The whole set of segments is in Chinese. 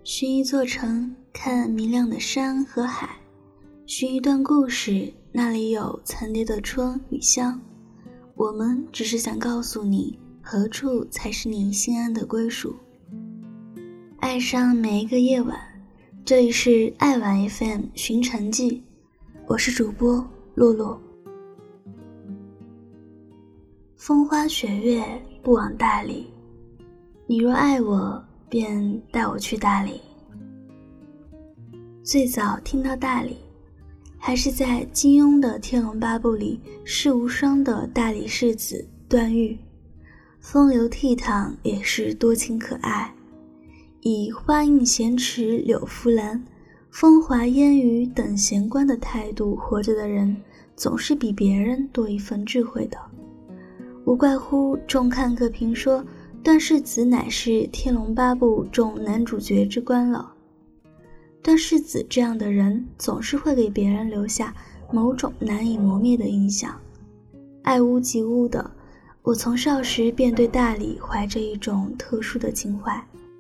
寻一座城，看明亮的山和海；寻一段故事，那里有层叠的春与香。我们只是想告诉你，何处才是你心安的归属。爱上每一个夜晚，这里是爱晚 FM 寻城记，我是主播露露。风花雪月不往大理，你若爱我，便带我去大理。最早听到大理，还是在金庸的《天龙八部》里世无双的大理世子段誉，风流倜傥，也是多情可爱。以花映闲池柳拂兰，风华烟雨等闲观的态度活着的人，总是比别人多一份智慧的。无怪乎众看客评说段世子乃是天龙八部众男主角之官了。段世子这样的人总是会给别人留下某种难以磨灭的印象。爱屋及乌的我，从少时便对大理怀着一种特殊的情怀。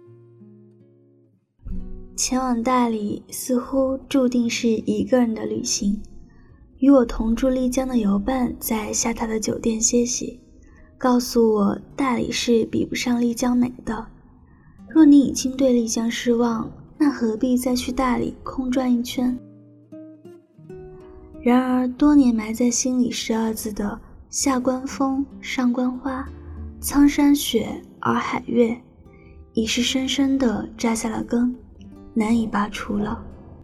前往大理似乎注定是一个人的旅行。与我同住丽江的游伴在下榻的酒店歇息，告诉我大理是比不上丽江美的。若你已经对丽江失望，那何必再去大理空转一圈？然而多年埋在心里12字的下关风，上关花，苍山雪，洱海月，已是深深地扎下了根，难以拔除了。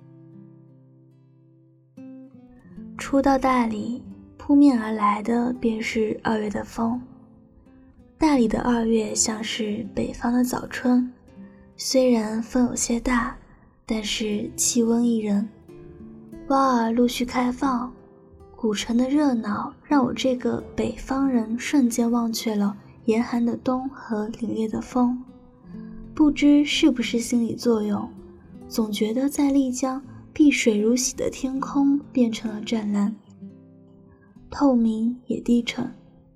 初到大理，扑面而来的便是2月的风。大理的2月像是北方的早春，虽然风有些大，但是气温宜人。花儿陆续开放，古城的热闹让我这个北方人瞬间忘却了严寒的冬和凛冽的风。不知是不是心理作用，总觉得在丽江碧水如洗的天空变成了湛蓝，透明也低沉。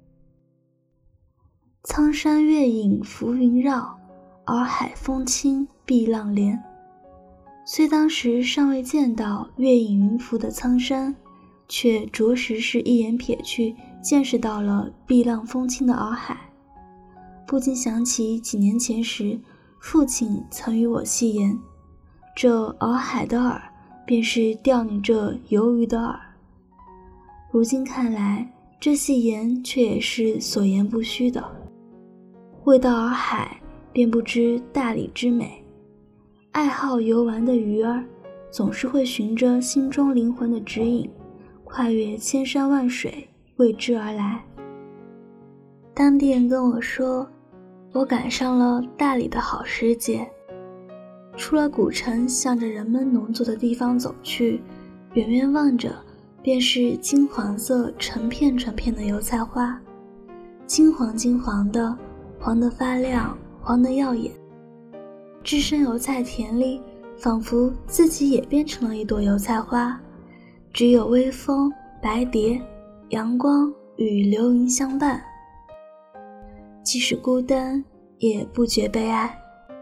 苍山月影浮云绕，洱海风轻碧浪连。虽当时尚未见到月影云浮的苍山，却着实是一眼瞥去见识到了碧浪风轻的洱海。不禁想起几年前时，父亲曾与我戏言，这洱海的洱便是钓你这游鱼的饵。如今看来，这戏言却也是所言不虚的。未到洱海，便不知大理之美。爱好游玩的鱼儿，总是会循着心中灵魂的指引，跨越千山万水，为之而来。当地人跟我说，我赶上了大理的好时节。出了古城，向着人们农作的地方走去，远远望着，便是金黄色成片成片的油菜花，金黄金黄的，黄得发亮，黄得耀眼。置身油菜田里，仿佛自己也变成了一朵油菜花，只有微风、白蝶、阳光与流云相伴。即使孤单，也不觉悲哀。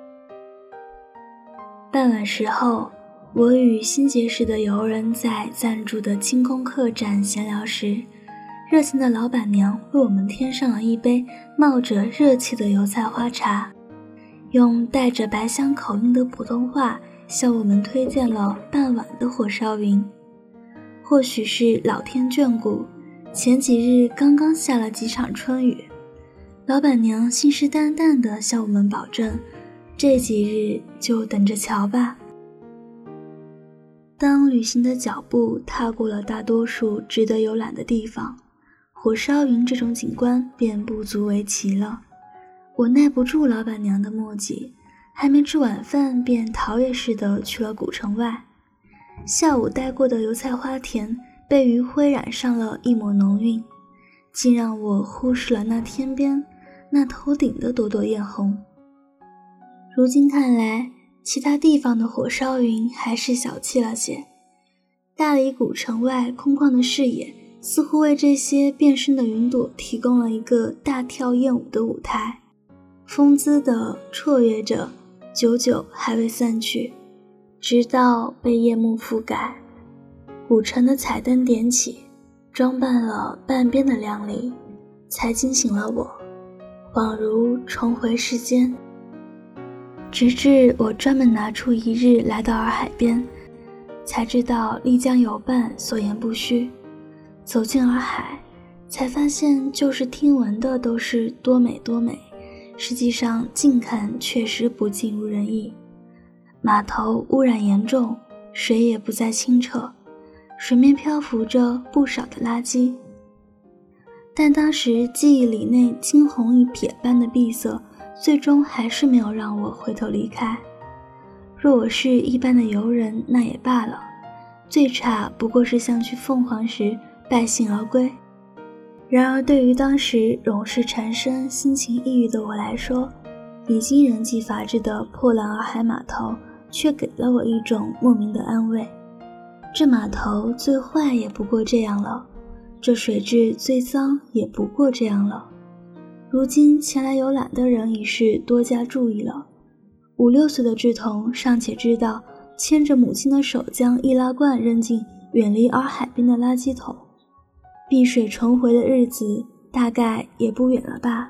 傍晚时候，我与新结识的游人在暂住的清空客栈闲聊时，热情的老板娘为我们添上了一杯冒着热气的油菜花茶，用带着白香口音的普通话向我们推荐了半碗的火烧云。或许是老天眷顾，前几日刚刚下了几场春雨，老板娘信誓旦旦地向我们保证，这几日就等着瞧吧。当旅行的脚步踏过了大多数值得游览的地方，火烧云这种景观便不足为奇了。我耐不住老板娘的磨叽，还没吃晚饭便逃也似的去了古城外。下午待过的油菜花田被余晖染上了一抹浓晕，竟让我忽视了那天边那头顶的朵朵艳红。如今看来，其他地方的火烧云还是小气了些。大理古城外空旷的视野，似乎为这些变身的云朵提供了一个大跳艳舞的舞台，风姿地绰约着， 久久还未散去，直到被夜幕覆盖，古城的彩灯点起，装扮了半边的亮丽，才惊醒了我，恍如重回世间。直至我专门拿出一日来到洱海边，才知道丽江有伴，所言不虚。走进洱海，才发现就是听闻的都是多美多美，实际上近看确实不尽如人意。码头污染严重，水也不再清澈，水面漂浮着不少的垃圾。但当时记忆里那惊鸿一瞥般的碧色，最终还是没有让我回头离开。若我是一般的游人，那也罢了，最差不过是像去凤凰时败兴而归。然而对于当时冗事缠身、心情抑郁的我来说，已经人迹乏至的破烂洱海码头却给了我一种莫名的安慰。这码头最坏也不过这样了，这水质最脏也不过这样了。如今前来游览的人已是多加注意了。5、6岁的稚童尚且知道牵着母亲的手将易拉罐扔进远离洱海边的垃圾桶，碧水重回的日子大概也不远了吧。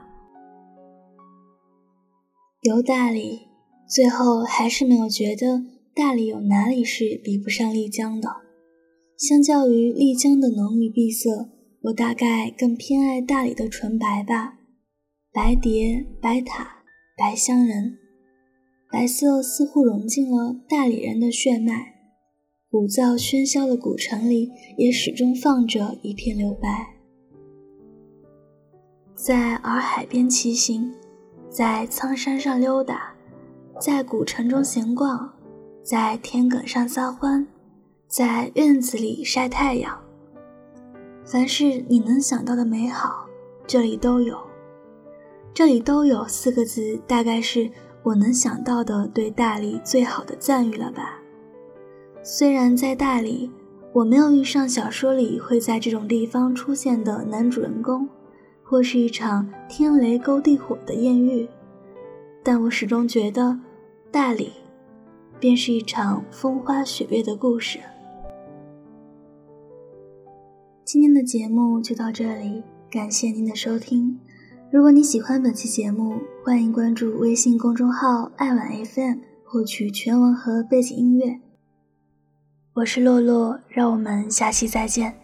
游大理，最后还是没有觉得大理有哪里是比不上丽江的。相较于丽江的浓郁碧色，我大概更偏爱大理的纯白吧。白蝶、白塔、白香人，白色似乎融进了大理人的血脉。鼓噪喧嚣的古城里也始终放着一片留白。在洱海边骑行，在苍山上溜达，在古城中闲逛，在田埂上撒欢，在院子里晒太阳，凡是你能想到的美好，这里都有。这里都有4个字，大概是我能想到的对大理最好的赞誉了吧。虽然在大理，我没有遇上小说里会在这种地方出现的男主人公，或是一场天雷勾地火的艳遇，但我始终觉得大理便是一场风花雪月的故事。今天的节目就到这里，感谢您的收听。如果你喜欢本期节目，欢迎关注微信公众号爱晚 FM 获取全文和背景音乐。我是洛洛，让我们下期再见。